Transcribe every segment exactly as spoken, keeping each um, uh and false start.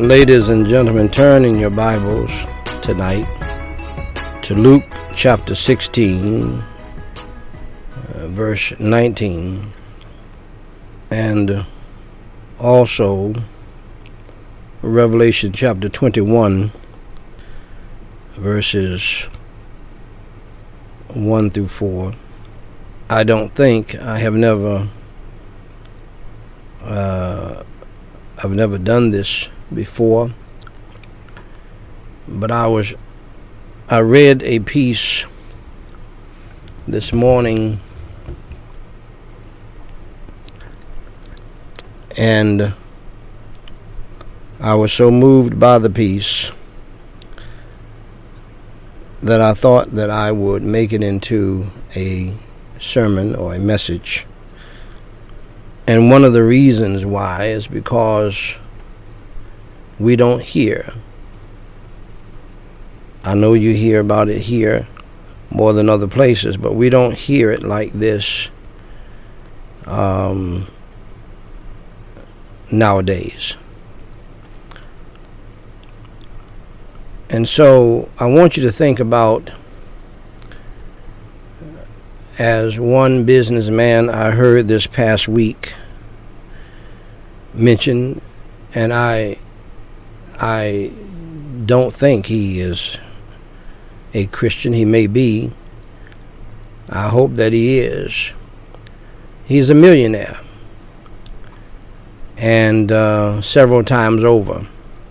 Ladies and gentlemen, turn in your Bibles tonight to Luke chapter sixteen, uh, verse nineteen, and also Revelation chapter twenty-one, verses one through four. I don't think I have never uh, I've never done this before, but I was I read a piece this morning, and I was so moved by the piece that I thought that I would make it into a sermon or a message. And one of the reasons why is because we don't hear. I know you hear about it here more than other places, but we don't hear it like this um, nowadays. And so I want you to think about, as one businessman I heard this past week mention, and I I don't think he is a Christian. He may be. I hope that he is. He's a millionaire, and uh, several times over.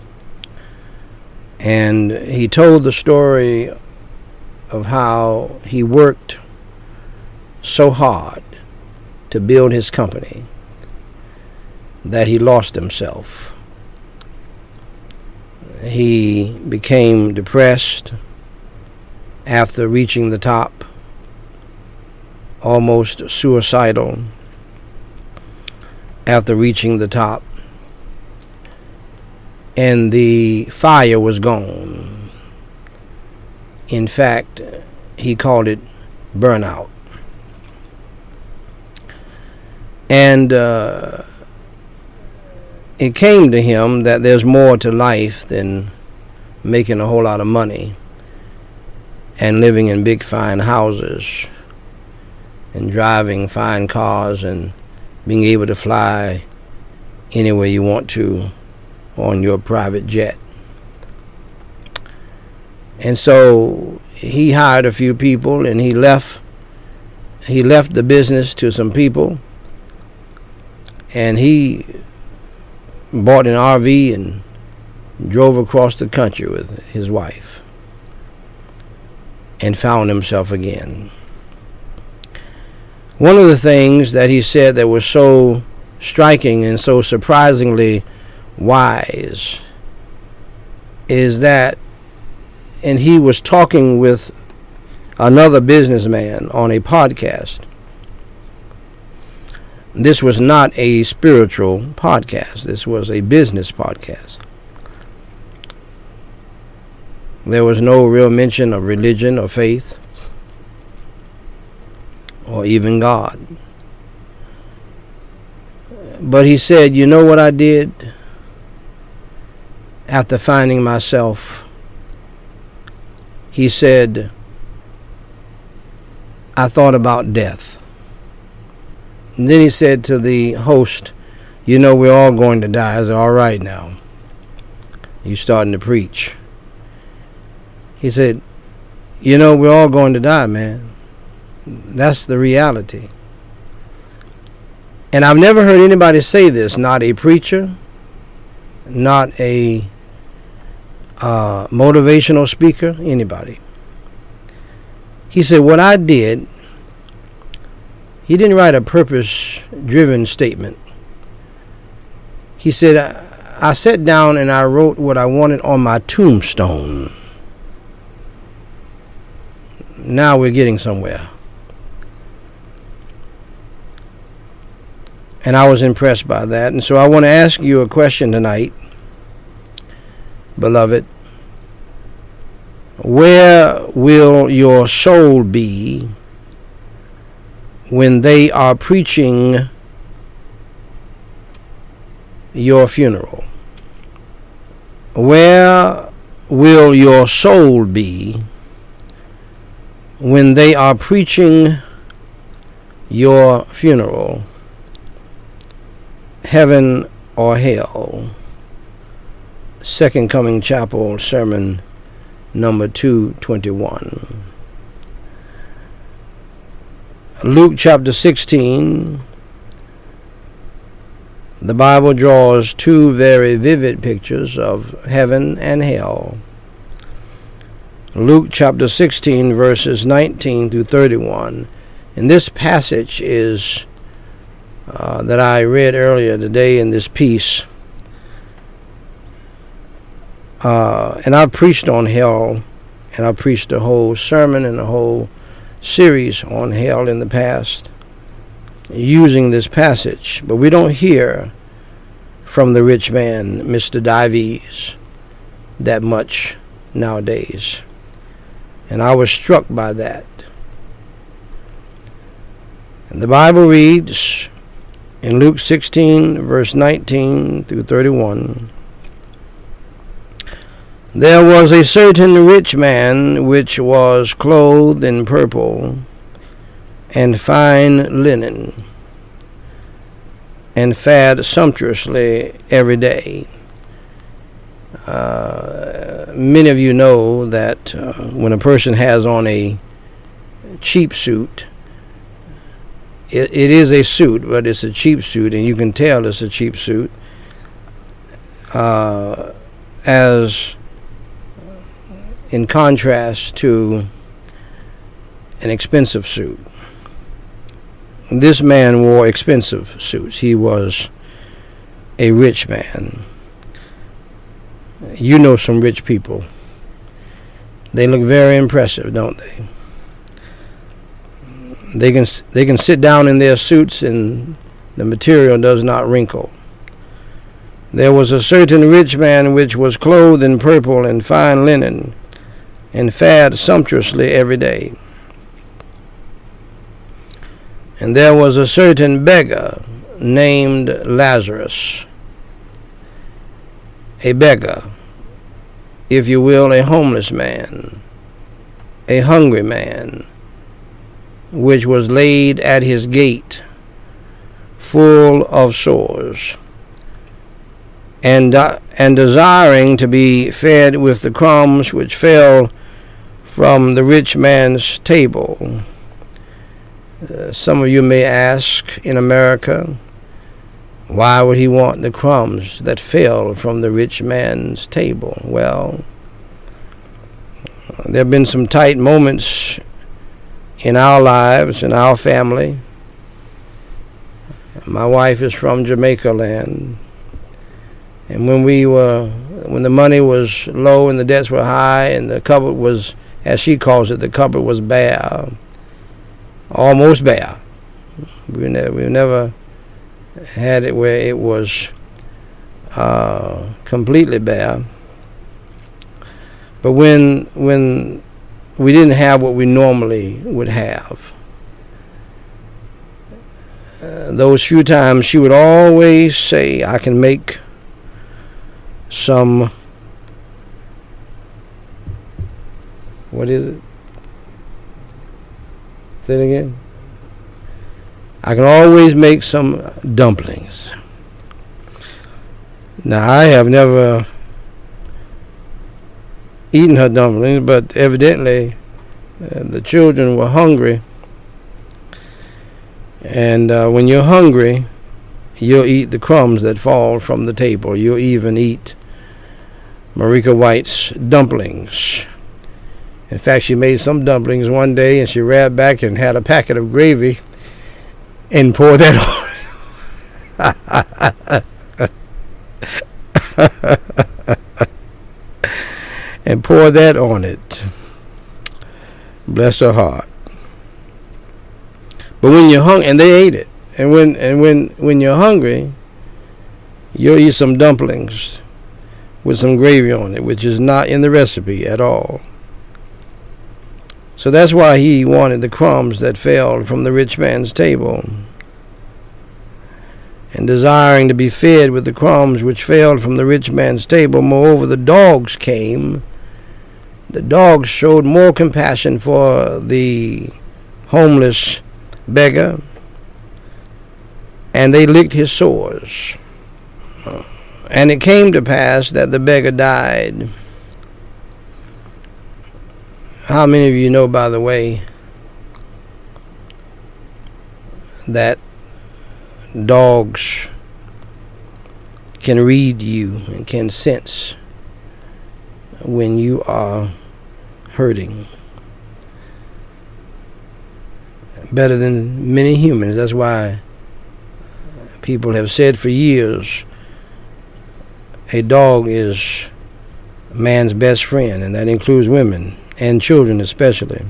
And he told the story of how he worked so hard to build his company that he lost himself. He became depressed after reaching the top, almost suicidal after reaching the top, and the fire was gone. In fact, he called it burnout. And uh, it came to him that there's more to life than making a whole lot of money and living in big fine houses and driving fine cars and being able to fly anywhere you want to on your private jet. And so he hired a few people, and he left he left the business to some people, and he bought an R V and drove across the country with his wife and found himself again. One of the things that he said that was so striking and so surprisingly wise is that, and he was talking with another businessman on a podcast. This was not a spiritual podcast. This was a business podcast. There was no real mention of religion or faith or even God. But he said, you know what I did after finding myself? He said, I thought about death. And then he said to the host, you know, we're all going to die. I said, all right now. You starting to preach. He said, you know, we're all going to die, man. That's the reality. And I've never heard anybody say this, not a preacher, not a uh, motivational speaker, anybody. He said, what I did, he didn't write a purpose-driven statement. He said, I, I sat down and I wrote what I wanted on my tombstone. Now we're getting somewhere. And I was impressed by that. And so I want to ask you a question tonight, beloved. Where will your soul be when they are preaching your funeral? Where will your soul be when they are preaching your funeral? Heaven or hell? Second Coming Chapel sermon number two twenty-one. Luke chapter sixteen. The Bible draws two very vivid pictures of heaven and hell. Luke chapter sixteen, verses nineteen through thirty-one. And this passage is uh, that I read earlier today in this piece. Uh, and I've preached on hell, and I've preached a whole sermon and a whole series on hell in the past using this passage. But we don't hear from the rich man, Mister Dives, that much nowadays. And I was struck by that. And the Bible reads in Luke sixteen, verse nineteen through thirty-one, there was a certain rich man which was clothed in purple and fine linen, and fared sumptuously every day. Uh, many of you know that uh, when a person has on a cheap suit, it, it is a suit, but it's a cheap suit, and you can tell it's a cheap suit, uh, as in contrast to an expensive suit. This man wore expensive suits. He was a rich man. You know some rich people. They look very impressive, don't they? They can they can sit down in their suits and the material does not wrinkle. There was a certain rich man which was clothed in purple and fine linen, and fared sumptuously every day. And there was a certain beggar named Lazarus, a beggar, if you will, a homeless man, a hungry man, which was laid at his gate, full of sores, and uh, and desiring to be fed with the crumbs which fell from the rich man's table. Uh, some of you may ask, in America, why would he want the crumbs that fell from the rich man's table? Well, there have been some tight moments in our lives, in our family. My wife is from Jamaica land, and when we were, when the money was low and the debts were high and the cupboard was, as she calls it, the cupboard was bare, almost bare. We never, we never had it where it was uh, completely bare. But when when we didn't have what we normally would have, uh, those few times she would always say, "I can make some." What is it? Say it again. I can always make some dumplings. Now, I have never eaten her dumplings, but evidently uh, the children were hungry. And uh, when you're hungry, you'll eat the crumbs that fall from the table. You'll even eat Marika White's dumplings. In fact, she made some dumplings one day, and she ran back and had a packet of gravy and poured that on and poured that on it. Bless her heart. But when you're hungry, and they ate it, and when and when when you're hungry, you'll eat some dumplings with some gravy on it, which is not in the recipe at all. So that's why he wanted the crumbs that fell from the rich man's table. and desiring to be fed with the crumbs which fell from the rich man's table. Moreover, the dogs came. The dogs showed more compassion for the homeless beggar, and they licked his sores. And it came to pass that the beggar died. How many of you know, by the way, that dogs can read you and can sense when you are hurting better than many humans? That's why people have said for years a dog is man's best friend, and that includes women and children especially.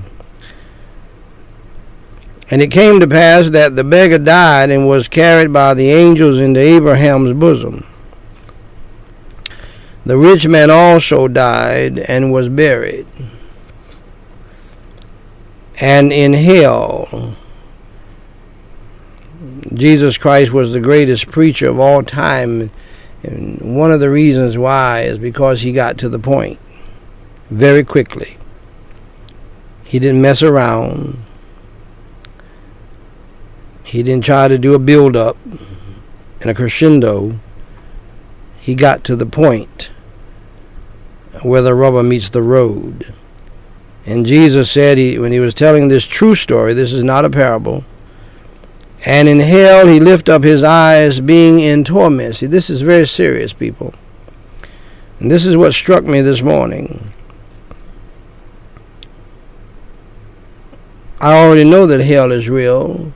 And it came to pass that the beggar died and was carried by the angels into Abraham's bosom. The rich man also died and was buried. And in hell, Jesus Christ was the greatest preacher of all time. And one of the reasons why is because he got to the point very quickly. He didn't mess around. He didn't try to do a build-up and a crescendo. He got to the point where the rubber meets the road. And Jesus said, he, when he was telling this true story, this is not a parable, and in hell he lifted up his eyes, being in torment. See, this is very serious, people. And this is what struck me this morning. I already know that hell is real.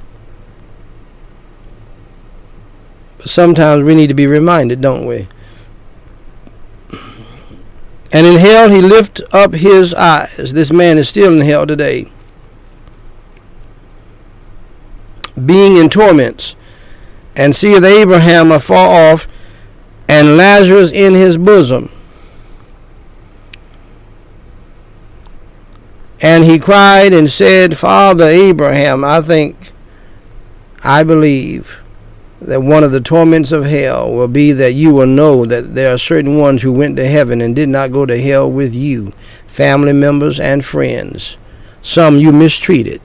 Sometimes we need to be reminded, don't we? And in hell he lift up his eyes. This man is still in hell today, being in torments, and seeth Abraham afar off, and Lazarus in his bosom. And he cried and said, Father Abraham, I think, I believe, that one of the torments of hell will be that you will know that there are certain ones who went to heaven and did not go to hell with you, family members and friends. Some you mistreated,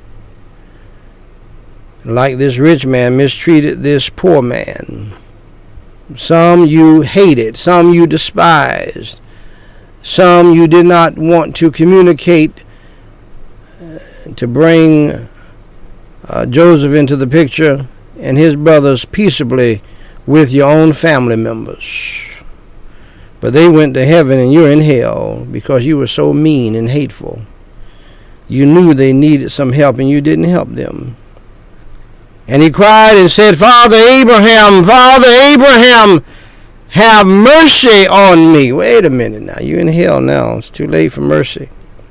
like this rich man mistreated this poor man. Some you hated, some you despised, some you did not want to communicate uh, to bring uh, Joseph into the picture and his brothers peaceably with your own family members. But they went to heaven and you're in hell because you were so mean and hateful. You knew they needed some help and you didn't help them. And he cried and said, Father Abraham, Father Abraham, have mercy on me. Wait a minute now. You're in hell now. It's too late for mercy.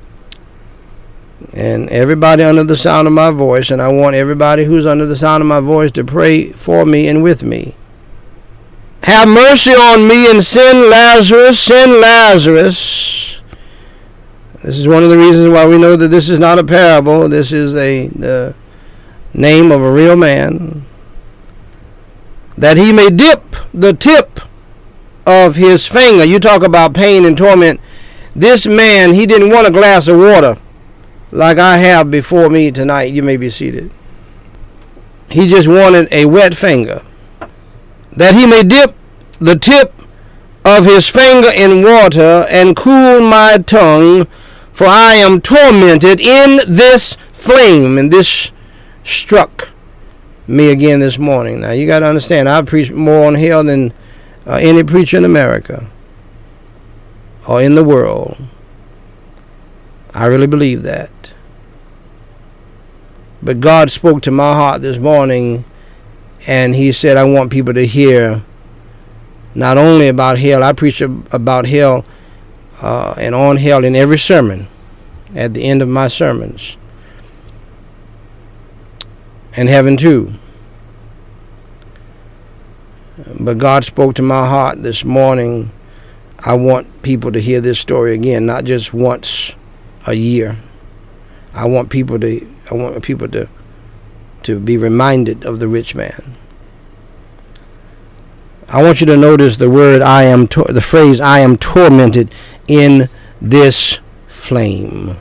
And everybody under the sound of my voice, and I want everybody who's under the sound of my voice to pray for me and with me. Have mercy on me and send Lazarus, send Lazarus. This is one of the reasons why we know that this is not a parable. This is a the name of a real man. That he may dip the tip of his finger. You talk about pain and torment. This man, he didn't want a glass of water like I have before me tonight. You may be seated. He just wanted a wet finger, that he may dip the tip of his finger in water and cool my tongue, for I am tormented in this flame. And this struck me again this morning. Now you got to understand, I preach more on hell than uh, any preacher in America or in the world. I really believe that. But God spoke to my heart this morning, and he said, I want people to hear not only about hell. I preach about hell uh, and on hell in every sermon, at the end of my sermons, and heaven too. But God spoke to my heart this morning. I want people to hear this story again, not just once a year. I want people to I want people to to be reminded of the rich man. I want you to notice the word I am, tor- the phrase I am tormented in this flame.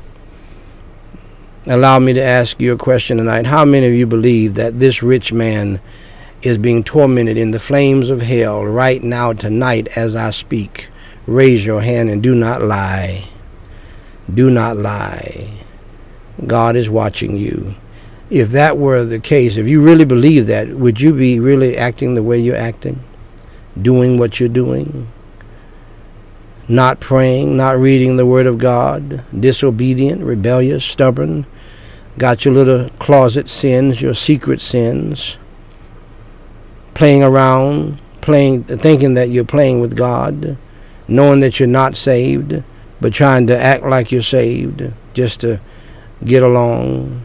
Allow me to ask you a question tonight. How many of you believe that this rich man is being tormented in the flames of hell right now, tonight, as I speak? Raise your hand and do not lie. Do not lie. God is watching you. If that were the case, if you really believe that, would you be really acting the way you're acting? Doing what you're doing? Not praying, not reading the Word of God, disobedient, rebellious, stubborn, got your little closet sins, your secret sins, playing around, playing, thinking that you're playing with God, knowing that you're not saved, but trying to act like you're saved just to get along.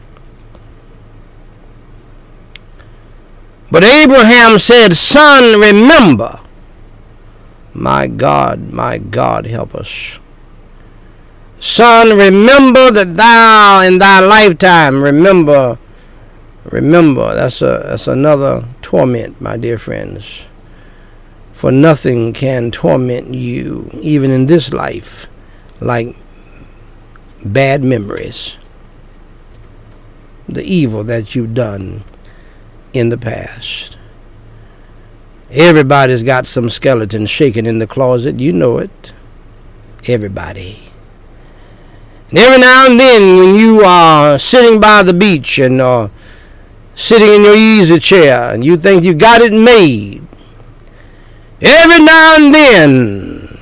But Abraham said, son, remember. My God, my God, help us. Son, remember that thou in thy lifetime, remember, remember, that's a that's another torment, my dear friends. For nothing can torment you, even in this life, like bad memories, the evil that you've done in the past. Everybody's got some skeleton shaking in the closet. You know it. Everybody. And every now and then when you are sitting by the beach and uh, sitting in your easy chair and you think you got it made, every now and then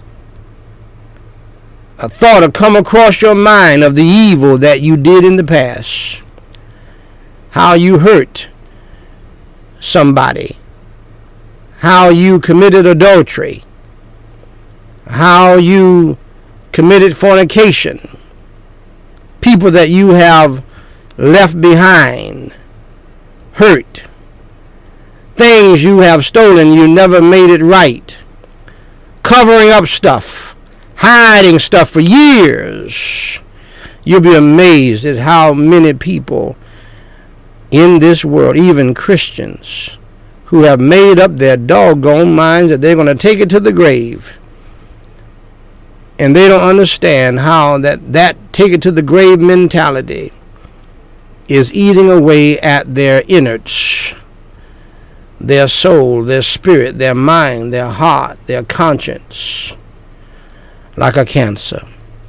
a thought will come across your mind of the evil that you did in the past. How you hurt somebody. How you committed adultery, how you committed fornication, people that you have left behind, hurt, things you have stolen, you never made it right, covering up stuff, hiding stuff for years. You'll be amazed at how many people in this world, even Christians, who have made up their doggone minds that they're going to take it to the grave. And they don't understand how that, that take it to the grave mentality is eating away at their innards, their soul, their spirit, their mind, their heart, their conscience, like a cancer.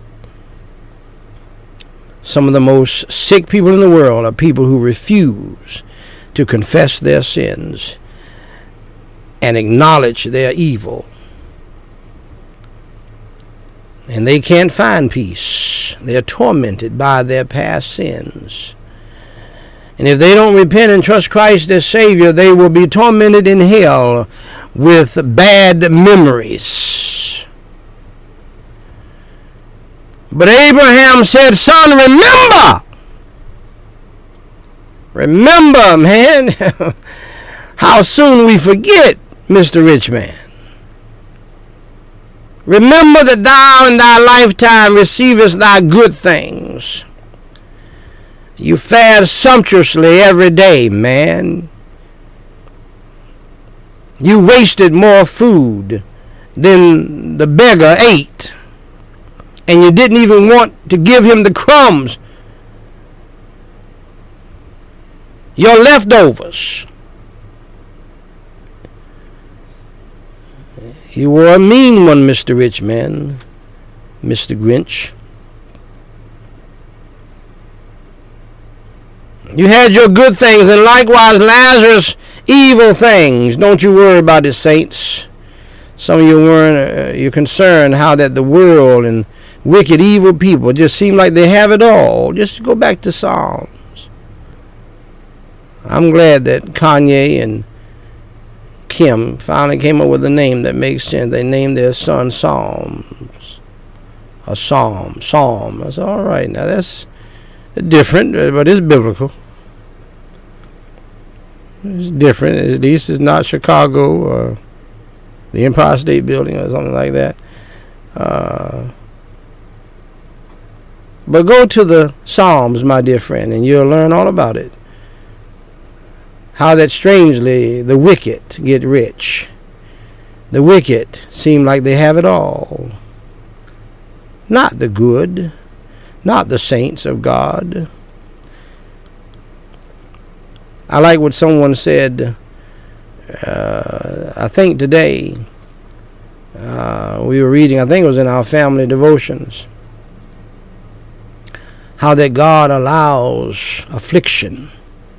Some of the most sick people in the world are people who refuse to confess their sins and acknowledge their evil. And they can't find peace. They're tormented by their past sins. And if they don't repent and trust Christ as Savior, they will be tormented in hell with bad memories. But Abraham said, son, remember. Remember, man. How soon we forget, Mister Rich Man. Remember that thou in thy lifetime receivest thy good things. You fare sumptuously every day, man. You wasted more food than the beggar ate. And you didn't even want to give him the crumbs. Your leftovers. You were a mean one, Mister Rich Man, Mister Grinch. You had your good things, and likewise Lazarus evil things. Don't you worry about it, saints. Some of you weren't. Uh, you're concerned how that the world and wicked, evil people just seem like they have it all. Just go back to Psalms. I'm glad that Kanye and Kim finally came up with a name that makes sense. They named their son Psalms. A psalm. Psalm. I said, all right, now that's different, but it's biblical. It's different. At least it's not Chicago or the Empire State Building or something like that. Uh, but go to the Psalms, my dear friend, and you'll learn all about it. how that strangely the wicked get rich. The wicked seem like they have it all. Not the good, not the saints of God. I like what someone said, uh, I think today, uh, we were reading, I think it was in our family devotions, how that God allows affliction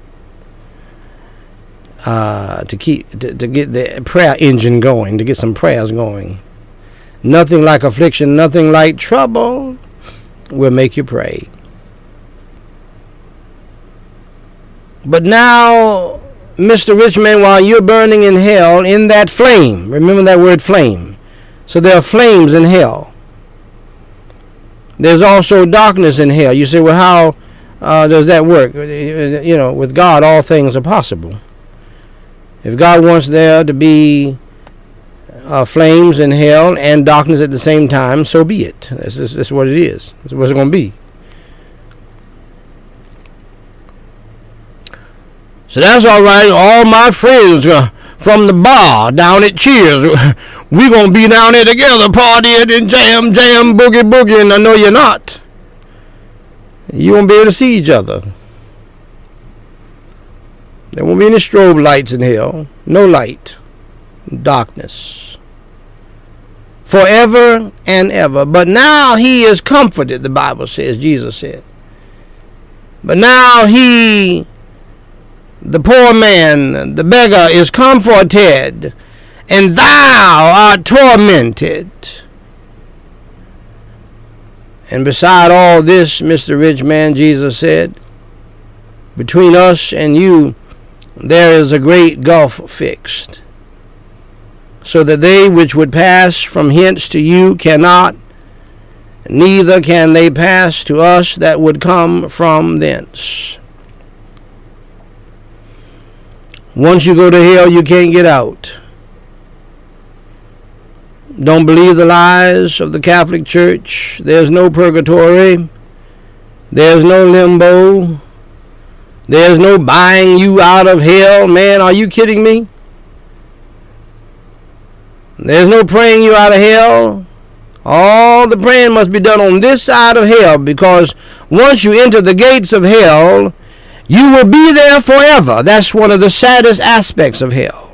uh, to keep to, to get the prayer engine going, to get some prayers going. Nothing like affliction, nothing like trouble will make you pray. But now, Mister Richman, while you're burning in hell in that flame, remember that word flame. So there are flames in hell. There's also darkness in hell. You say, well, how uh, does that work? You know, with God, all things are possible. If God wants there to be uh, flames in hell and darkness at the same time, so be it. This is, this is what it is. This is what it's going to be. So that's all right. All my friends uh, from the bar down at Cheers, we're going to be down there together, partying and jam, jam, boogie, boogie, and I know you're not. You won't be able to see each other. There won't be any strobe lights in hell. No light. Darkness. Forever and ever. But now he is comforted, the Bible says, Jesus said. But now he... the poor man, the beggar, is comforted, and thou art tormented. And beside all this, Mister Rich Man, Jesus said, between us and you, there is a great gulf fixed, so that they which would pass from hence to you cannot, neither can they pass to us that would come from thence. Once you go to hell, you can't get out. Don't believe the lies of the Catholic Church. There's no purgatory. There's no limbo. There's no buying you out of hell. Man, are you kidding me? There's no praying you out of hell. All the praying must be done on this side of hell, because once you enter the gates of hell, you will be there forever. That's one of the saddest aspects of hell.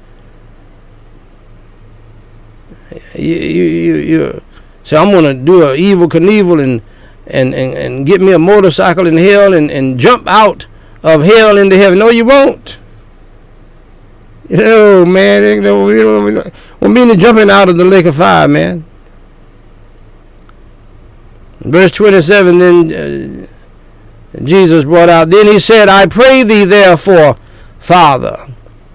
You, you, you, you say, I'm going to do an evil Knievel and, and, and, and get me a motorcycle in hell and, and jump out of hell into heaven. No, you won't. No, man. You know, you know, well, meaning jumping out of the lake of fire, man. Verse twenty-seven, then... Uh, Jesus brought out, then he said, I pray thee therefore, Father.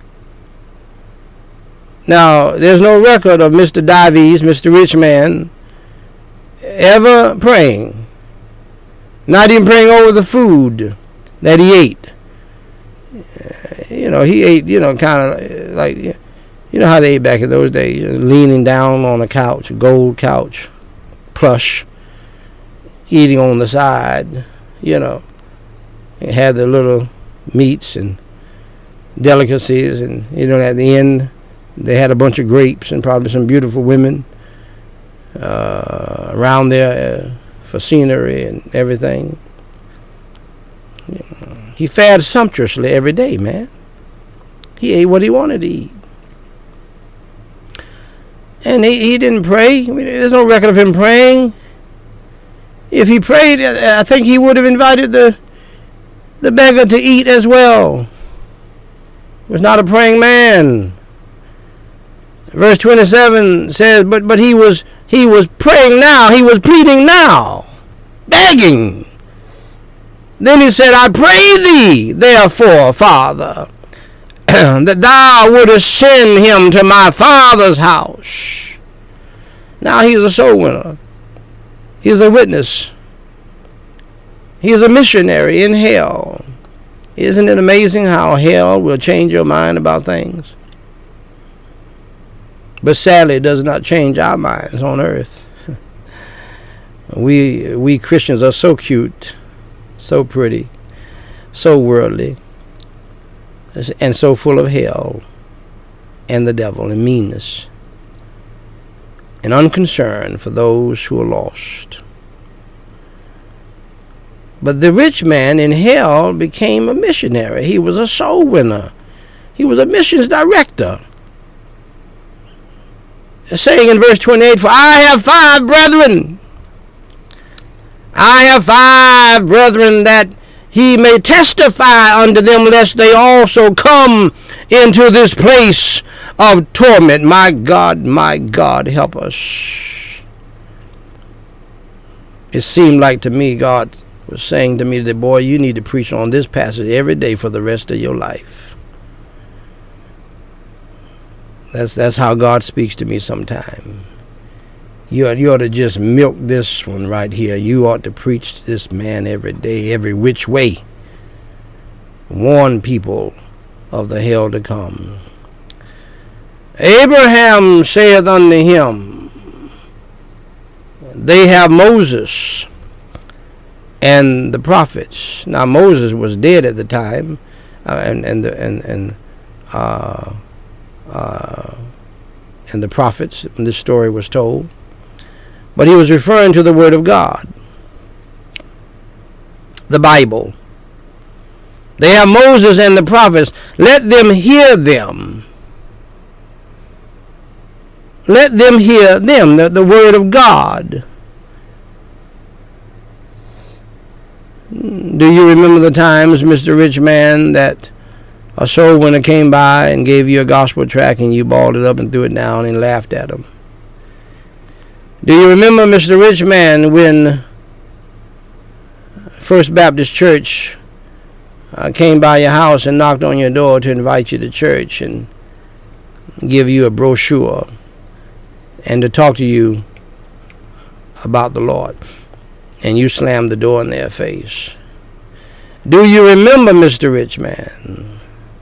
Now, there's no record of Mister Dives, Mister Rich Man, ever praying. Not even praying over the food that he ate. Uh, you know, he ate, you know, kind of like, you know how they ate back in those days, leaning down on a couch, a gold couch, plush, eating on the side, you know. They had the little meats and delicacies, and you know, at the end they had a bunch of grapes and probably some beautiful women uh, around there uh, for scenery and everything. He fared sumptuously every day, man. He ate what he wanted to eat, and he, he didn't pray. I mean, there's no record of him praying. If he prayed, I think he would have invited the the beggar to eat as well. He was not a praying man. Verse twenty-seven says, but but he was he was praying now, he was pleading now, begging. Then he said, I pray thee, therefore, Father, that thou wouldest send him to my father's house. Now he's a soul winner. He's a witness. He's a missionary in hell. Isn't it amazing how hell will change your mind about things? But sadly, it does not change our minds on earth. We we Christians are so cute, so pretty, so worldly. and so full of hell and the devil and meanness and unconcern for those who are lost. But the rich man in hell became a missionary. He was a soul winner. He was a missions director. Saying in verse twenty-eight, for I have five brethren. I have five brethren, that he may testify unto them, lest they also come into this place of torment. My God, my God, help us. It seemed like to me God was saying to me that, boy, you need to preach on this passage every day for the rest of your life. That's that's how God speaks to me sometime. You ought, you ought to just milk this one right here. You ought to preach this man every day, every which way. Warn people of the hell to come. Abraham saith unto him, they have Moses and the prophets. Now Moses was dead at the time, uh, and and the, and and uh, uh, and the prophets when this story was told. But he was referring to the Word of God, the Bible. They have Moses and the prophets. Let them hear them. Let them hear them, the, the Word of God. Do you remember the times, Mister Rich Man, that a soul winner came by and gave you a gospel tract and you balled it up and threw it down and laughed at him? Do you remember, Mister Rich Man, when First Baptist Church uh, came by your house and knocked on your door to invite you to church and give you a brochure and to talk to you about the Lord, and you slammed the door in their face? Do you remember, Mister Rich Man?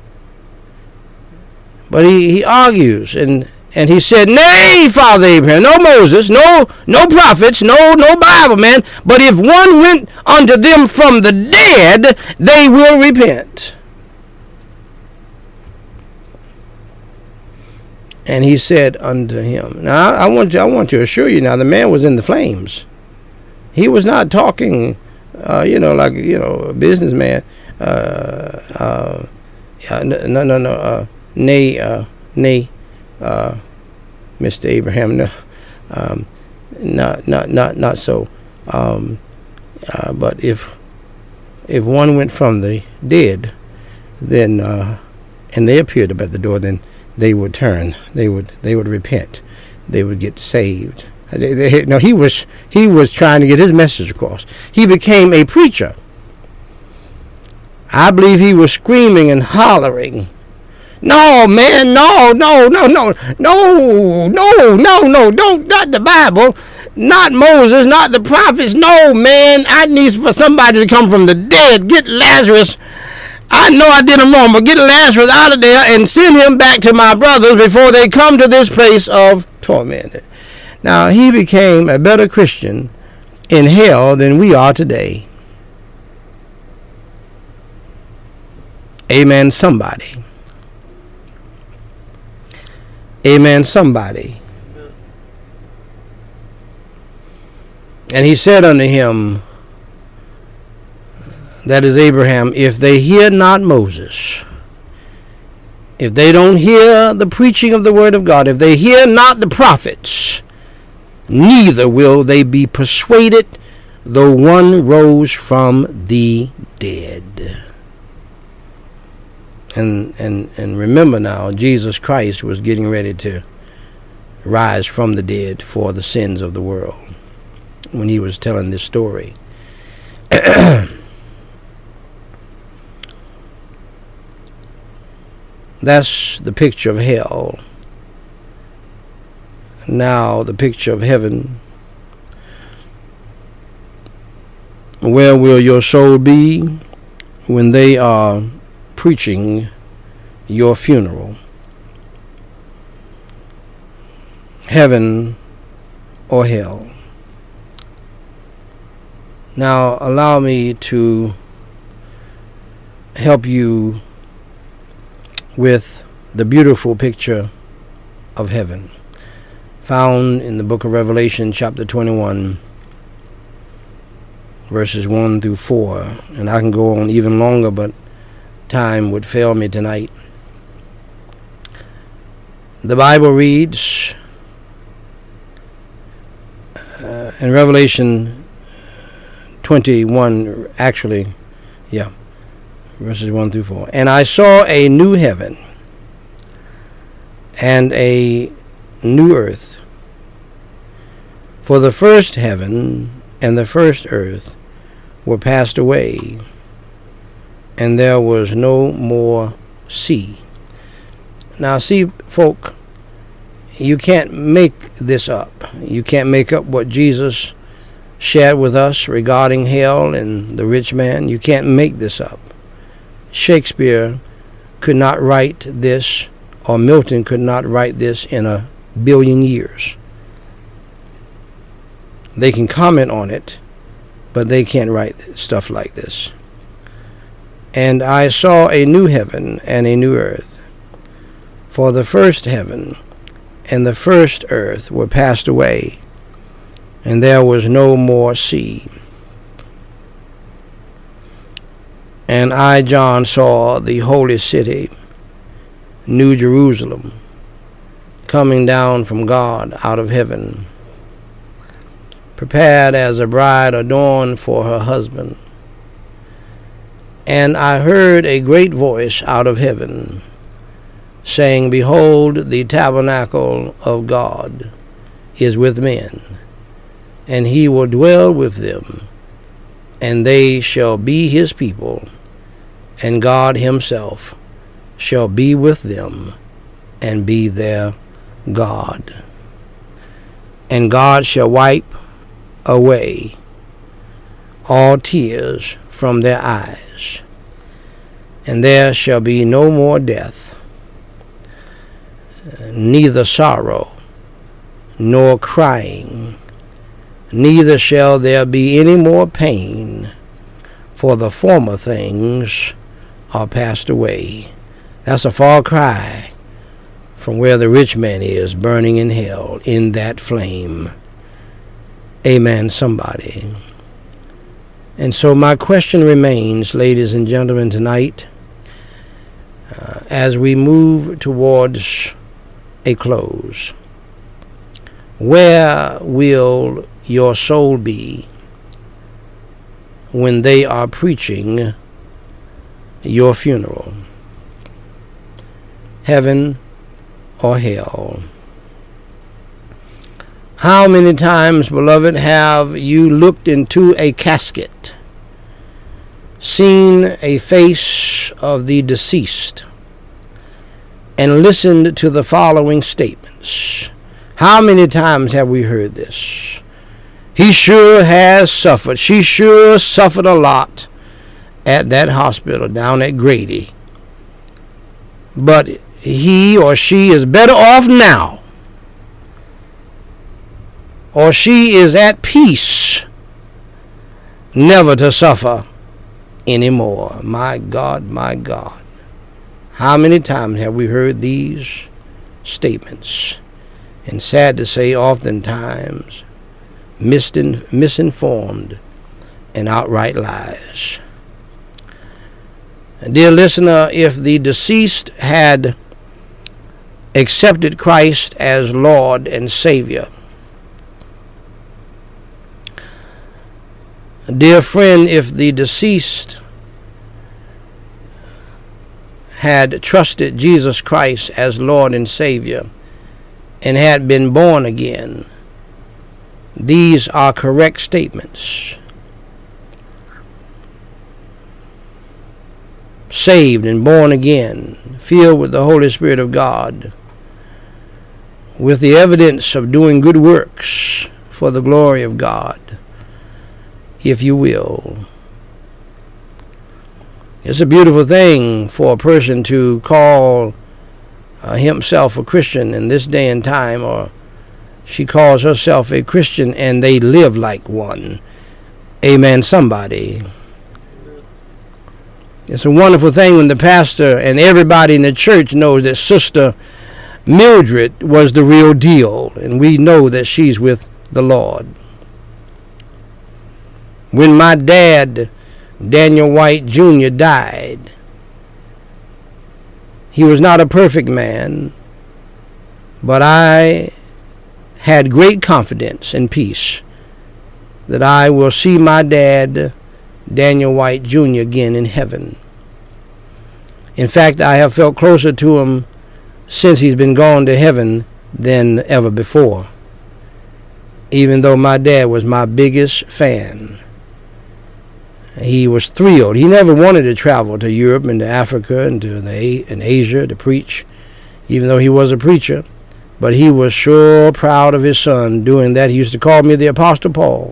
But he, he argues, and And he said, nay, Father Abraham, no Moses, no no prophets, no no Bible, man. But if one went unto them from the dead, they will repent. And he said unto him, now I want to I want to assure you now, the man was in the flames. He was not talking, uh, you know, like you know, a businessman. Uh, uh, no, no, no, uh, nay, uh, nay. Uh, Mister Abraham, no, um, not, not, not, not so. Um, uh, but if, if one went from the dead, then, uh, and they appeared up at the door, then they would turn. They would, they would repent. They would get saved. They, they, no, he was, he was trying to get his message across. He became a preacher. I believe he was screaming and hollering. No, man, no, no, no, no, no, no, no, no, don't, not the Bible, not Moses, not the prophets. No, man, I need for somebody to come from the dead. Get Lazarus. I know I did him wrong, but get Lazarus out of there and send him back to my brothers before they come to this place of torment. Now, he became a better Christian in hell than we are today. Amen, somebody. Amen, somebody. And he said unto him, that is Abraham, if they hear not Moses, if they don't hear the preaching of the word of God, if they hear not the prophets, neither will they be persuaded, though one rose from the dead. And, and and remember now, Jesus Christ was getting ready to rise from the dead for the sins of the world when he was telling this story. That's the picture of hell. Now the picture of heaven. Where will your soul be when they are preaching your funeral? Heaven or hell? Now allow me to help you with the beautiful picture of heaven found in the book of Revelation chapter twenty-one, verses one through four. And I can go on even longer, but time would fail me tonight. The Bible reads uh, in Revelation twenty-one, actually, yeah, verses one through four. And I saw a new heaven and a new earth. For the first heaven and the first earth were passed away, and there was no more sea. Now, see, folk, you can't make this up. You can't make up what Jesus shared with us regarding hell and the rich man. You can't make this up. Shakespeare could not write this, or Milton could not write this in a billion years. They can comment on it, but they can't write stuff like this. And I saw a new heaven and a new earth. For the first heaven and the first earth were passed away, and there was no more sea. And I, John, saw the holy city, New Jerusalem, coming down from God out of heaven, prepared as a bride adorned for her husband. And I heard a great voice out of heaven, saying, Behold, the tabernacle of God is with men, and he will dwell with them, and they shall be his people, and God himself shall be with them, and be their God. And God shall wipe away all tears from their eyes, and there shall be no more death, neither sorrow nor crying, neither shall there be any more pain, for the former things are passed away. That's a far cry from where the rich man is, burning in hell in that flame. Amen, somebody. And so my question remains, ladies and gentlemen, tonight, uh, as we move towards a close. Where will your soul be when they are preaching your funeral? Heaven or hell? How many times, beloved, have you looked into a casket, seen a face of the deceased, and listened to the following statements? How many times have we heard this? He sure has suffered. She sure suffered a lot at that hospital down at Grady. But he or she is better off now. Or she is at peace never to suffer anymore. My God, my God. How many times have we heard these statements? And sad to say, oftentimes misin- misinformed and outright lies. Dear listener, if the deceased had accepted Christ as Lord and Savior, dear friend, if the deceased had trusted Jesus Christ as Lord and Savior and had been born again, these are correct statements. Saved and born again, filled with the Holy Spirit of God, with the evidence of doing good works for the glory of God, if you will. It's a beautiful thing for a person to call uh, himself a Christian in this day and time, or she calls herself a Christian and they live like one. Amen, somebody. It's a wonderful thing when the pastor and everybody in the church knows that Sister Mildred was the real deal, and we know that she's with the Lord. When my dad, Daniel White Junior, died, he was not a perfect man, but I had great confidence and peace that I will see my dad, Daniel White Junior, again in heaven. In fact, I have felt closer to him since he's been gone to heaven than ever before, even though my dad was my biggest fan. He was thrilled. He never wanted to travel to Europe and to Africa and to the, and Asia to preach, even though he was a preacher. But he was sure proud of his son doing that. He used to call me the Apostle Paul.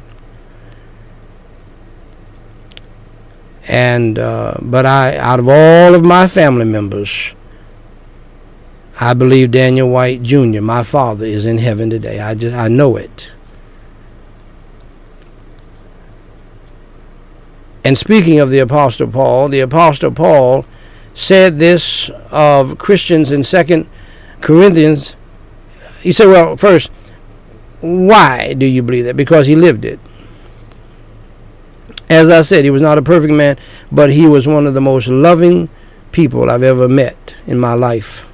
And uh, but I, out of all of my family members, I believe Daniel White Junior, my father, is in heaven today. I just I know it. And speaking of the Apostle Paul, the Apostle Paul said this of Christians in Second Corinthians. He said, well, first, why do you believe that? Because he lived it. As I said, he was not a perfect man, but he was one of the most loving people I've ever met in my life.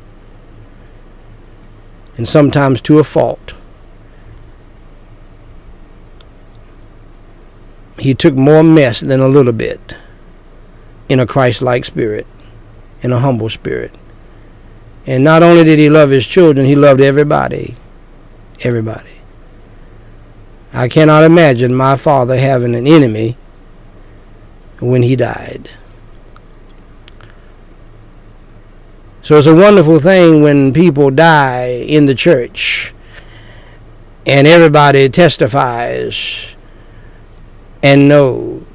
And sometimes to a fault. He took more mess than a little bit in a Christ-like spirit, in a humble spirit. And not only did he love his children, he loved everybody. Everybody. I cannot imagine my father having an enemy when he died. So it's a wonderful thing when people die in the church and everybody testifies and know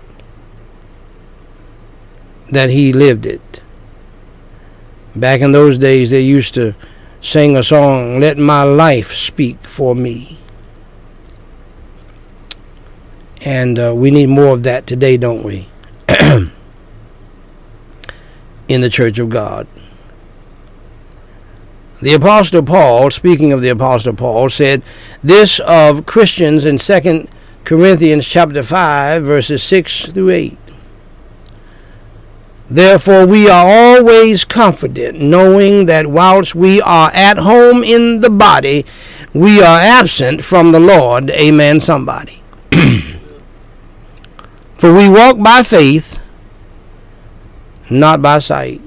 that he lived it. Back in those days, they used to sing a song, "Let My Life Speak for Me." And uh, we need more of that today, don't we? In the Church of God. The Apostle Paul, speaking of the Apostle Paul, said this of Christians in Second Corinthians chapter five, verses six through eight. Therefore we are always confident, knowing that whilst we are at home in the body, we are absent from the Lord. Amen, somebody. For we walk by faith, not by sight.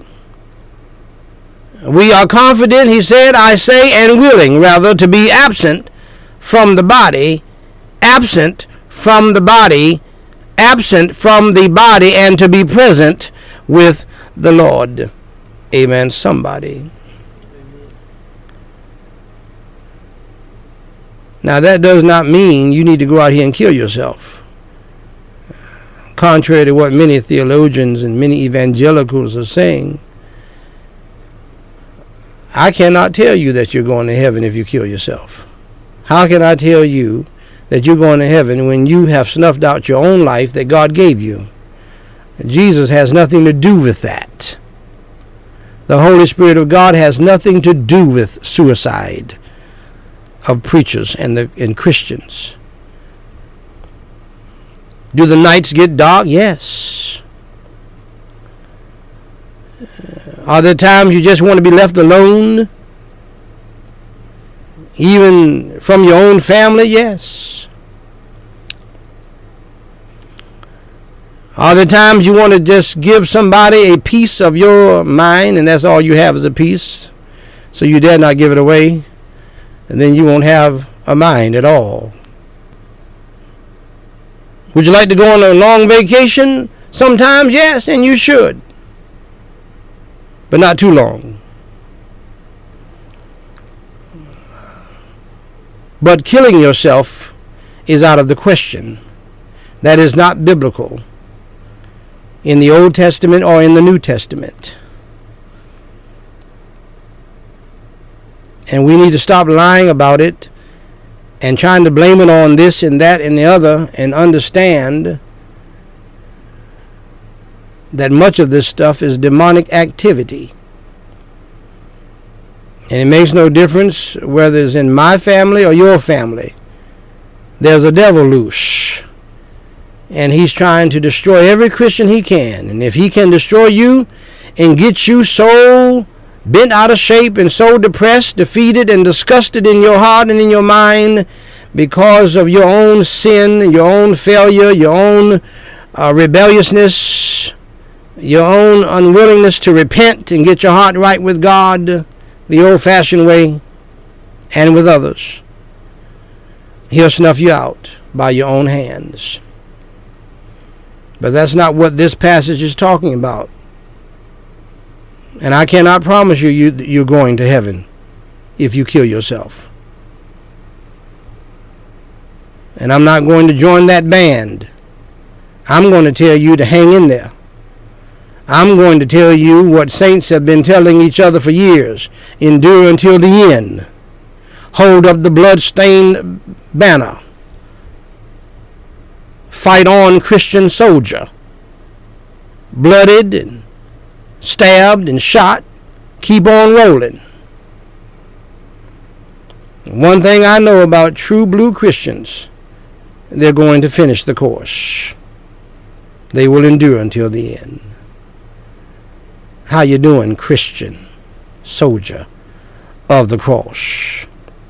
We are confident, he said, I say, and willing, rather, to be absent from the body, absent from the body, absent from the body, and to be present with the Lord. Amen, somebody. Now, that does not mean you need to go out here and kill yourself. Contrary to what many theologians and many evangelicals are saying, I cannot tell you that you're going to heaven if you kill yourself. How can I tell you that you're going to heaven when you have snuffed out your own life that God gave you? Jesus has nothing to do with that. The Holy Spirit of God has nothing to do with suicide of preachers and the and Christians. Do the nights get dark? Yes. Are there times you just want to be left alone? Even from your own family? Yes. Are there times you want to just give somebody a piece of your mind and that's all you have is a piece, so you dare not give it away, and then you won't have a mind at all? Would you like to go on a long vacation? Sometimes, yes, and you should. But not too long. But killing yourself is out of the question. That is not biblical in the Old Testament or in the New Testament. And we need to stop lying about it and trying to blame it on this and that and the other, and understand that much of this stuff is demonic activity. And it makes no difference whether it's in my family or your family. There's a devil loose. And he's trying to destroy every Christian he can. And if he can destroy you and get you so bent out of shape and so depressed, defeated, and disgusted in your heart and in your mind because of your own sin, your own failure, your own uh, rebelliousness, your own unwillingness to repent and get your heart right with God the old-fashioned way and with others, he'll snuff you out by your own hands. But that's not what this passage is talking about. And I cannot promise you, you you're going to heaven if you kill yourself. And I'm not going to join that band. I'm going to tell you to hang in there. I'm going to tell you what saints have been telling each other for years. Endure until the end. Hold up the blood-stained banner. Fight on, Christian soldier. Blooded and stabbed and shot. Keep on rolling. One thing I know about true blue Christians, they're going to finish the course. They will endure until the end. How you doing, Christian soldier of the cross?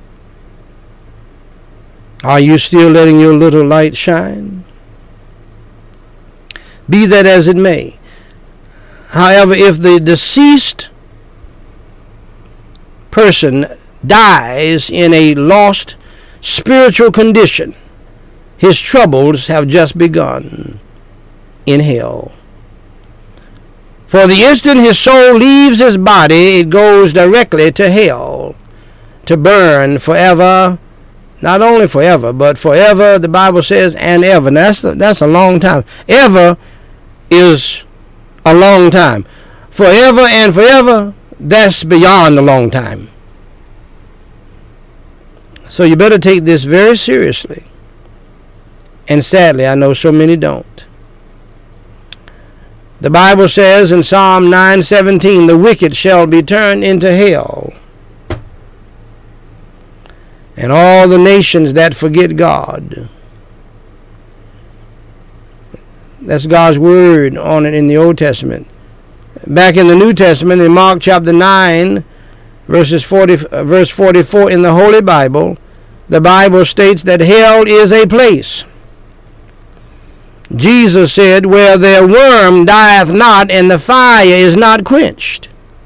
Are you still letting your little light shine? Be that as it may. However, if the deceased person dies in a lost spiritual condition, his troubles have just begun in hell. For the instant his soul leaves his body, it goes directly to hell to burn forever. Not only forever, but forever, the Bible says, and ever. Now, that's a, that's a long time. Ever is a long time. Forever and forever, that's beyond a long time. So you better take this very seriously. And sadly, I know so many don't. The Bible says in Psalm nine seventeen, the wicked shall be turned into hell, and all the nations that forget God. That's God's word on it in the Old Testament. Back in the New Testament, in Mark chapter nine, verses forty, uh, verse forty-four in the Holy Bible, the Bible states that hell is a place. Jesus said, where their worm dieth not and the fire is not quenched.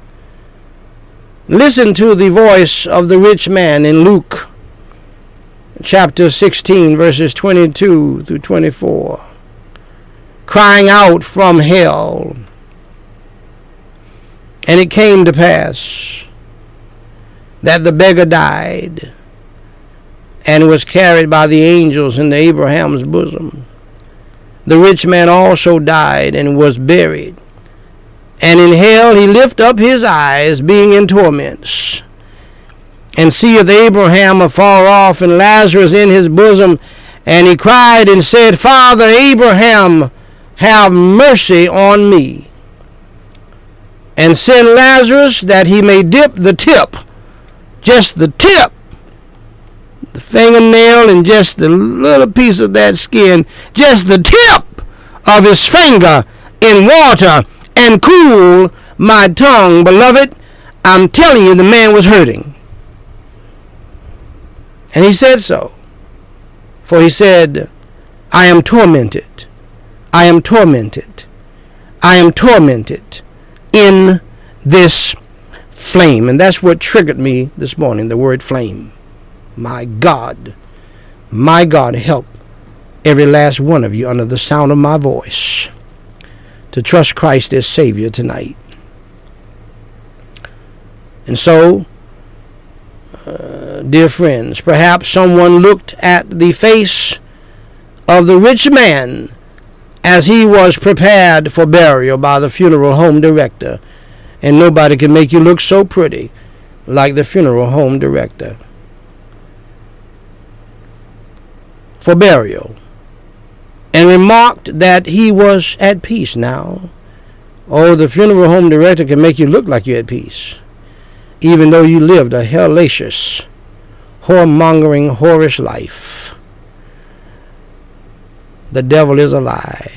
Listen to the voice of the rich man in Luke chapter sixteen, verses twenty-two through twenty-four, crying out from hell. And it came to pass that the beggar died and was carried by the angels into Abraham's bosom. The rich man also died and was buried. And in hell he lift up his eyes, being in torments, and seeth Abraham afar off, and Lazarus in his bosom. And he cried and said, Father Abraham, have mercy on me, and send Lazarus that he may dip the tip, just the tip, the fingernail and just the little piece of that skin, just the tip of his finger in water, and cool my tongue. Beloved, I'm telling you, the man was hurting. And he said so. For he said, I am tormented. I am tormented. I am tormented in this flame. And that's what triggered me this morning, the word flame. My God, my God, help every last one of you under the sound of my voice to trust Christ as Savior tonight. And so, uh, dear friends, perhaps someone looked at the face of the rich man as he was prepared for burial by the funeral home director, and nobody can make you look so pretty like the funeral home director. For burial, and remarked that he was at peace now, Oh, the funeral home director can make you look like you're at peace, even though you lived a hellacious, whoremongering, whorish life. The devil is a lie.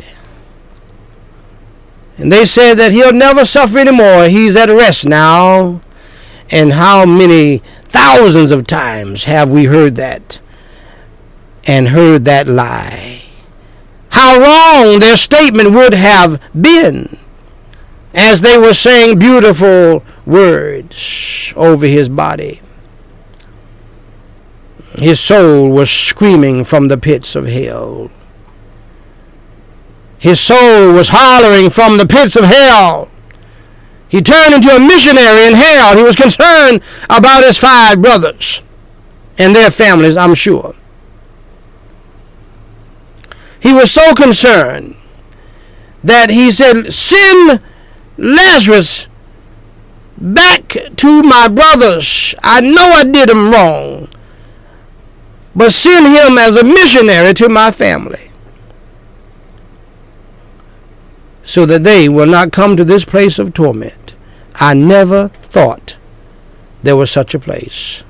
And they said that he'll never suffer anymore. He's at rest now. And how many thousands of times have we heard that and heard that lie? How wrong their statement would have been as they were saying beautiful words over his body. His soul was screaming from the pits of hell. His soul was hollering from the pits of hell. He turned into a missionary in hell. He was concerned about his five brothers and their families, I'm sure. He was so concerned that he said, send Lazarus back to my brothers. I know I did him wrong, but send him as a missionary to my family, so that they will not come to this place of torment. I never thought there was such a place.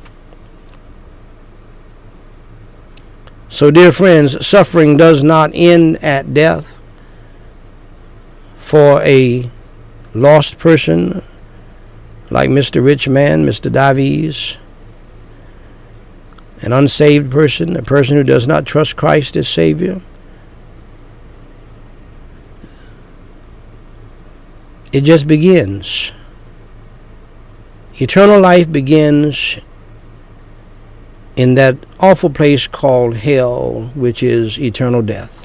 So, dear friends, suffering does not end at death for a lost person like Mister Rich Man, Mister Davies, an unsaved person, a person who does not trust Christ as Savior. It just begins. Eternal life begins in that awful place called hell, which is eternal death.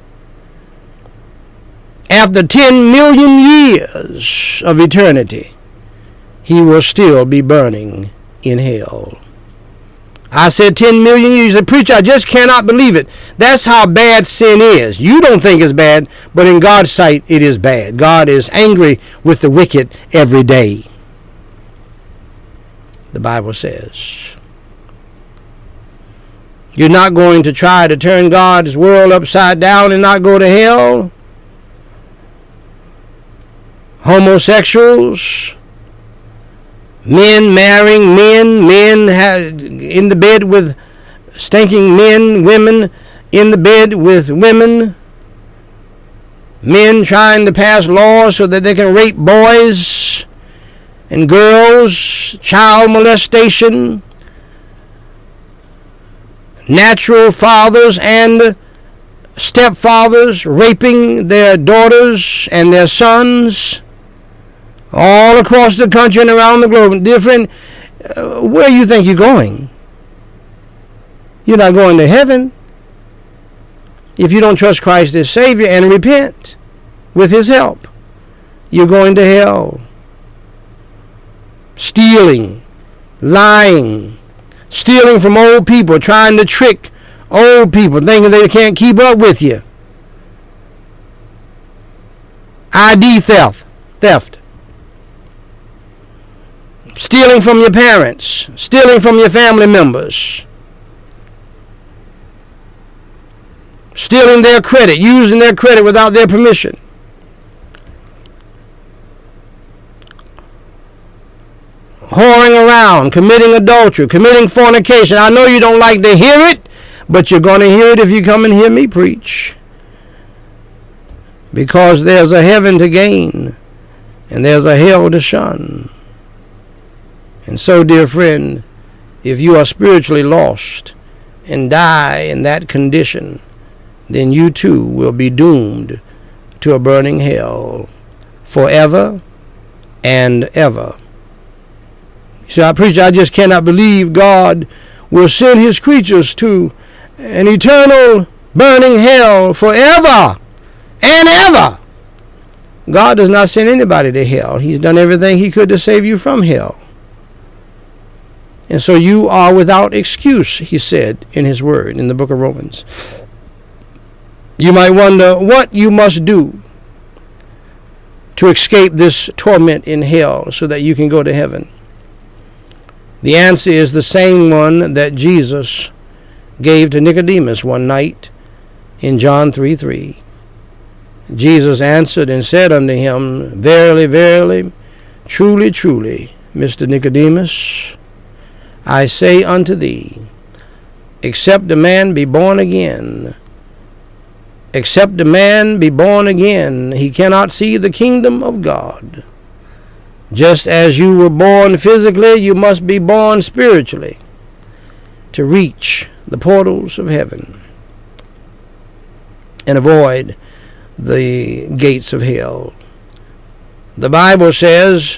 After ten million years of eternity, he will still be burning in hell. I said ten million years. A preacher, I just cannot believe it. That's how bad sin is. You don't think it's bad, but in God's sight, it is bad. God is angry with the wicked every day, the Bible says. You're not going to try to turn God's world upside down and not go to hell. Homosexuals, men marrying men, men in the bed with stinking men, women in the bed with women, men trying to pass laws so that they can rape boys and girls, child molestation, natural fathers and stepfathers raping their daughters and their sons all across the country and around the globe. Different. Uh, where you think you're going? You're not going to heaven if you don't trust Christ as Savior and repent with His help. You're going to hell. Stealing, lying, stealing from old people, trying to trick old people, thinking they can't keep up with you. I D theft, theft. Stealing from your parents, stealing from your family members, stealing their credit, using their credit without their permission. Whoring around, committing adultery, committing fornication. I know you don't like to hear it, but you're going to hear it if you come and hear me preach. Because there's a heaven to gain, and there's a hell to shun. And so, dear friend, if you are spiritually lost and die in that condition, then you too will be doomed to a burning hell forever and ever. See, I preach, I just cannot believe God will send His creatures to an eternal burning hell forever and ever. God does not send anybody to hell. He's done everything He could to save you from hell. And so you are without excuse, He said in His word in the book of Romans. You might wonder what you must do to escape this torment in hell so that you can go to heaven. The answer is the same one that Jesus gave to Nicodemus one night in John three three. Jesus answered and said unto him, Verily, verily, truly, truly, Mister Nicodemus, I say unto thee, except a man be born again, except a man be born again, he cannot see the kingdom of God. Just as you were born physically, you must be born spiritually to reach the portals of heaven and avoid the gates of hell. The Bible says,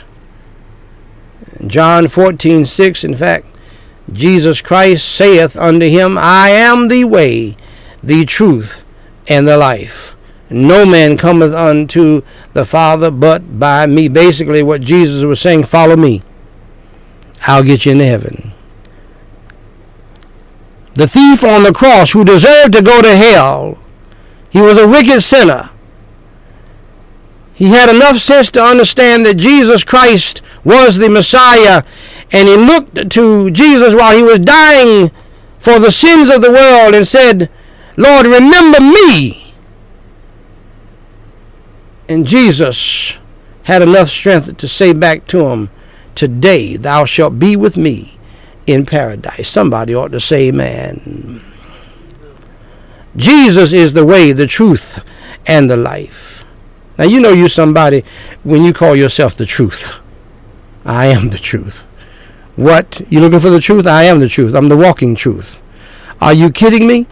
John fourteen six, in fact, Jesus Christ saith unto him, I am the way, the truth, and the life. No man cometh unto the Father but by me. Basically what Jesus was saying, follow me. I'll get you into heaven. The thief on the cross who deserved to go to hell, he was a wicked sinner. He had enough sense to understand that Jesus Christ was the Messiah, and he looked to Jesus while he was dying for the sins of the world and said, Lord, remember me. And Jesus had enough strength to say back to him, today thou shalt be with me in paradise. Somebody ought to say amen. Jesus is the way, the truth, and the life. Now you know you're somebody when you call yourself the truth. I am the truth. What? You looking for the truth? I am the truth. I'm the walking truth. Are you kidding me?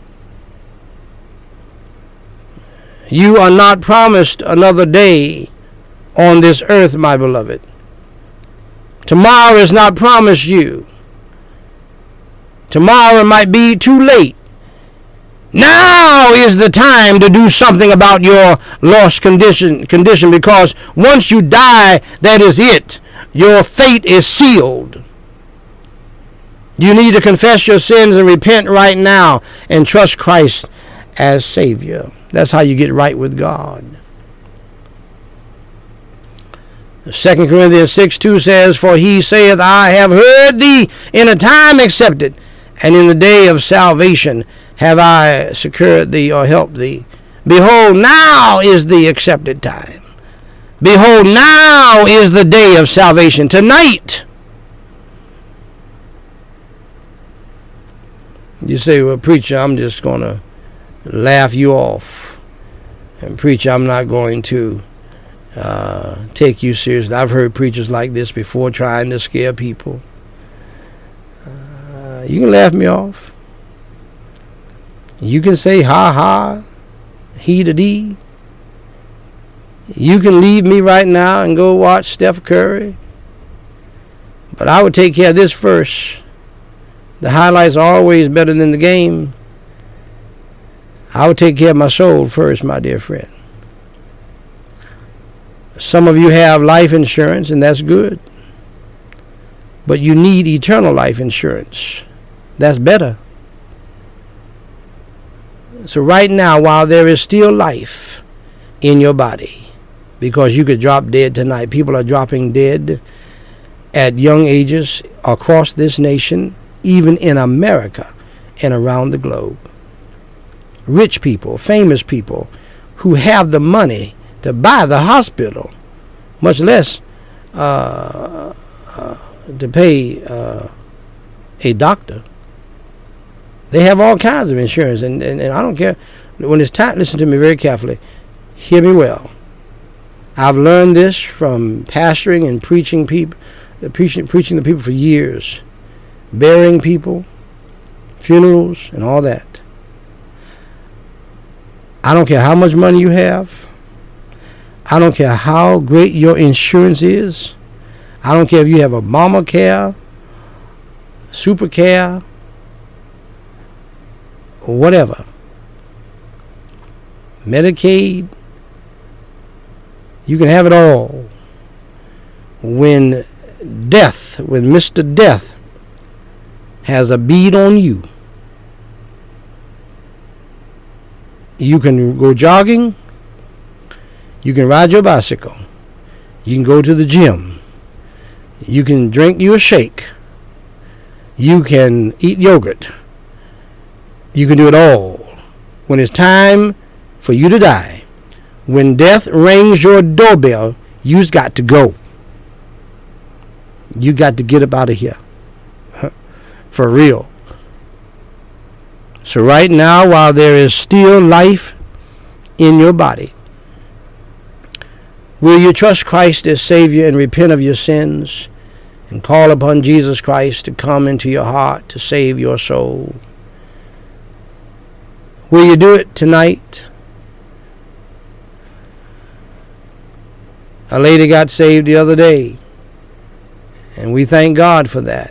You are not promised another day on this earth, my beloved. Tomorrow is not promised you. Tomorrow might be too late. Now is the time to do something about your lost condition, condition because once you die, that is it. Your fate is sealed. You need to confess your sins and repent right now and trust Christ as Savior. That's how you get right with God. Second Corinthians six two says, For he saith, I have heard thee in a time accepted, and in the day of salvation have I secured thee or helped thee. Behold, now is the accepted time. Behold, now is the day of salvation. Tonight. You say, well, preacher, I'm just going to laugh you off. And preacher, I'm not going to uh, take you seriously. I've heard preachers like this before trying to scare people. Uh, you can laugh me off. You can say ha ha, he to thee. You can leave me right now and go watch Steph Curry. But I would take care of this first. The highlights are always better than the game. I would take care of my soul first, my dear friend. Some of you have life insurance, and that's good. But you need eternal life insurance. That's better. So right now, while there is still life in your body, because you could drop dead tonight. People are dropping dead at young ages across this nation, even in America and around the globe. Rich people, famous people who have the money to buy the hospital, much less uh, uh, to pay uh, a doctor. They have all kinds of insurance, and, and, and I don't care. When it's time, listen to me very carefully. Hear me well. I've learned this from pastoring and preaching people, preaching, preaching to people for years, burying people, funerals, and all that. I don't care how much money you have. I don't care how great your insurance is. I don't care if you have Obamacare, Supercare, or whatever. Medicaid. You can have it all. When death, when Mister Death has a bead on you, you can go jogging, you can ride your bicycle, you can go to the gym, you can drink you a shake, you can eat yogurt, you can do it all. When it's time for you to die, When death rings your doorbell, you's got to go. You got to get up out of here. For real. So right now, while there is still life in your body, will you trust Christ as Savior and repent of your sins and call upon Jesus Christ to come into your heart to save your soul? Will you do it tonight? A lady got saved the other day, and we thank God for that.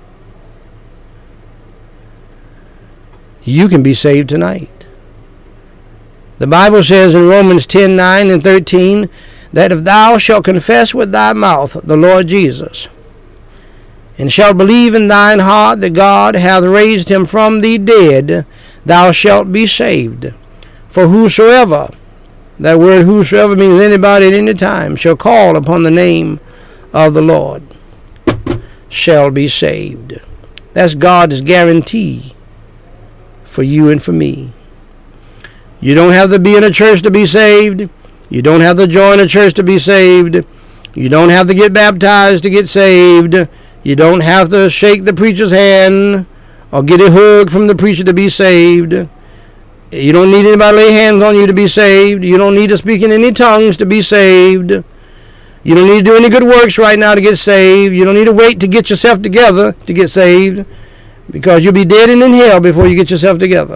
You can be saved tonight. The Bible says in Romans ten, nine and thirteen that if thou shalt confess with thy mouth the Lord Jesus, and shalt believe in thine heart that God hath raised him from the dead, thou shalt be saved. For whosoever, that word whosoever means anybody at any time, shall call upon the name of the Lord, shall be saved. That's God's guarantee for you and for me. You don't have to be in a church to be saved. You don't have to join a church to be saved. You don't have to get baptized to get saved. You don't have to shake the preacher's hand or get a hug from the preacher to be saved. You don't need anybody to lay hands on you to be saved. You don't need to speak in any tongues to be saved. You don't need to do any good works right now to get saved. You don't need to wait to get yourself together to get saved, because you'll be dead and in hell before you get yourself together.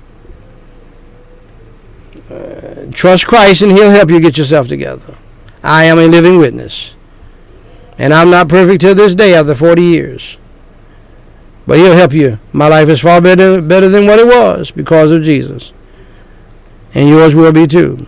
Uh, trust Christ and he'll help you get yourself together. I am a living witness. And I'm not perfect to this day after forty years. But he'll help you. My life is far better, better than what it was because of Jesus. And yours will be too.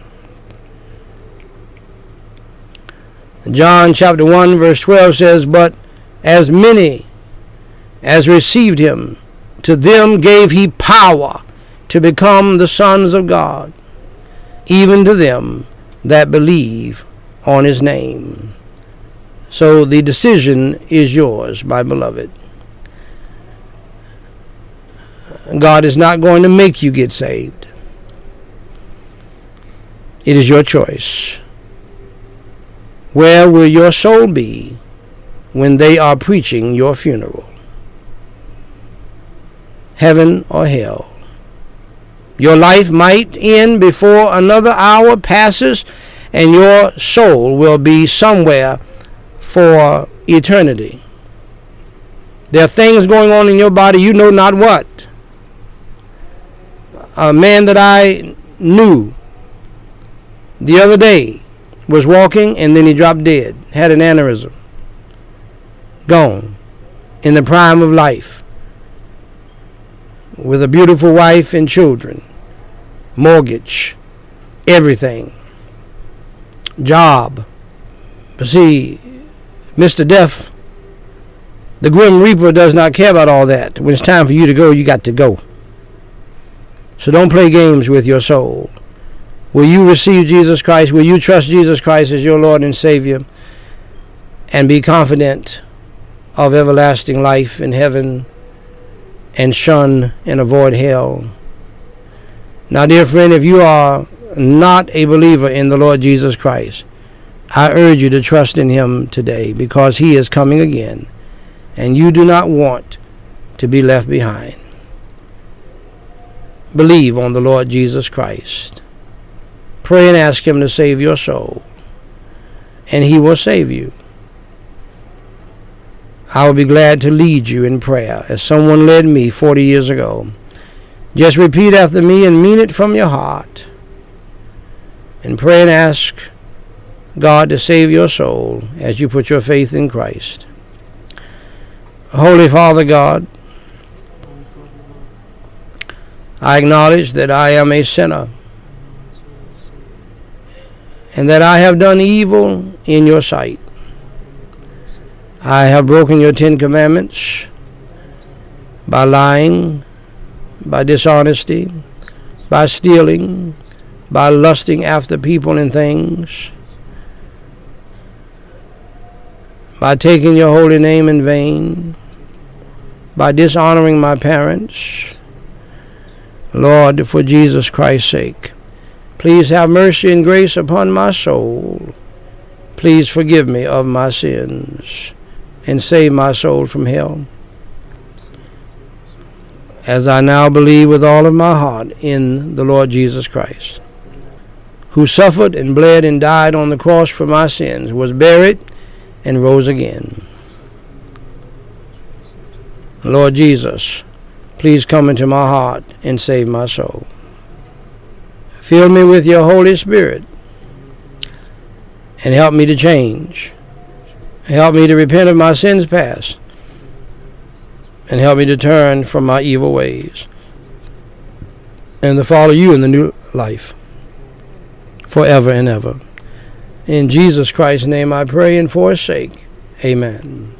John chapter one verse twelve says, but as many as received him, to them gave he power to become the sons of God, even to them that believe on his name. So the decision is yours, my beloved. God is not going to make you get saved. It is your choice. Where will your soul be when they are preaching your funeral? Heaven or hell? Your life might end before another hour passes, and your soul will be somewhere for eternity. There are things going on in your body you know not what. A man that I knew the other day was walking, and then he dropped dead, had an aneurysm, gone in the prime of life, with a beautiful wife and children, mortgage, everything, job. But see, Mister Death, the Grim Reaper, does not care about all that. When it's time for you to go, you got to go. So don't play games with your soul. Will you receive Jesus Christ? Will you trust Jesus Christ as your Lord and Savior and be confident of everlasting life in heaven and shun and avoid hell? Now, dear friend, if you are not a believer in the Lord Jesus Christ, I urge you to trust in him today, because he is coming again, and you do not want to be left behind. Believe on the Lord Jesus Christ. Pray and ask him to save your soul, and he will save you. I will be glad to lead you in prayer as someone led me forty years ago. Just repeat after me and mean it from your heart, and pray and ask God to save your soul as you put your faith in Christ. Holy Father God, I acknowledge that I am a sinner, and that I have done evil in your sight. I have broken your Ten Commandments by lying, by dishonesty, by stealing, by lusting after people and things, by taking your holy name in vain, by dishonoring my parents. Lord, for Jesus Christ's sake, Please have mercy and grace upon my soul. Please forgive me of my sins and save my soul from hell. As I now believe with all of my heart in the Lord Jesus Christ, who suffered and bled and died on the cross for my sins, was buried, and rose again. Lord Jesus, please come into my heart and save my soul. Fill me with your Holy Spirit and help me to change. Help me to repent of my sins past and help me to turn from my evil ways and to follow you in the new life forever and ever. In Jesus Christ's name I pray and for his sake. Amen.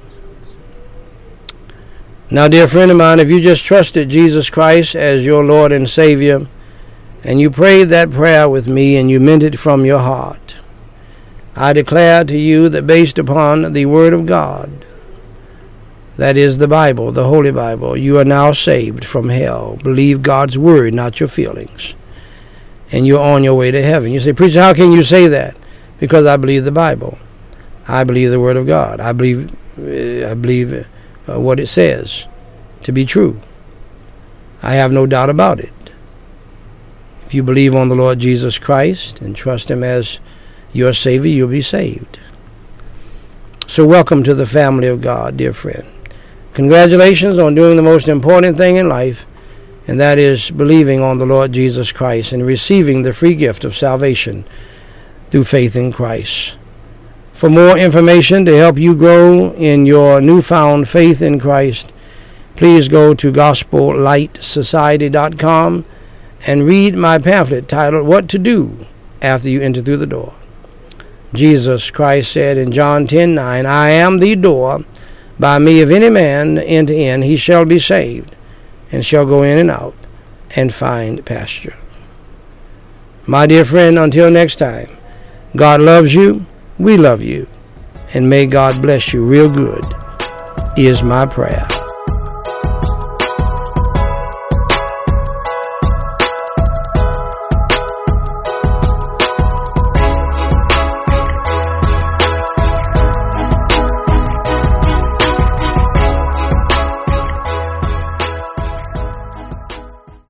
Now, dear friend of mine, if you just trusted Jesus Christ as your Lord and Savior, and you prayed that prayer with me and you meant it from your heart, I declare to you that based upon the Word of God, that is the Bible, the Holy Bible, you are now saved from hell. Believe God's Word, not your feelings. And you're on your way to heaven. You say, preacher, how can you say that? Because I believe the Bible. I believe the Word of God. I believe, uh, I believe uh, what it says to be true. I have no doubt about it. If you believe on the Lord Jesus Christ and trust him as your Savior, you'll be saved. So welcome to the family of God, dear friend. Congratulations on doing the most important thing in life, and that is believing on the Lord Jesus Christ and receiving the free gift of salvation through faith in Christ. For more information to help you grow in your newfound faith in Christ, please go to gospel light society dot com and read my pamphlet titled, What to Do After You Enter Through the Door. Jesus Christ said in John ten nine, I am the door. By me, if any man enter in, he shall be saved, and shall go in and out, and find pasture. My dear friend, until next time, God loves you, we love you, and may God bless you real good, is my prayer.